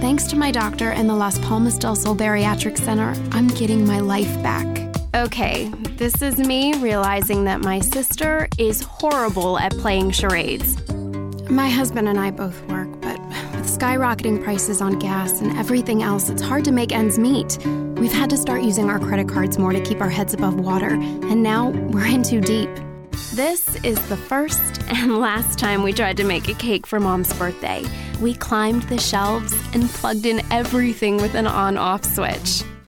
thanks to my doctor and the Las Palmas del Sol Bariatric Center, I'm getting my life back. Okay, this is me realizing that my sister is horrible at playing charades. My husband and I both work, but with skyrocketing prices on gas and everything else, it's hard to make ends meet. We've had to start using our credit cards more to keep our heads above water, and now we're in too deep. This is the first and last time we tried to make a cake for Mom's birthday. We climbed the shelves and plugged in everything with an on-off switch.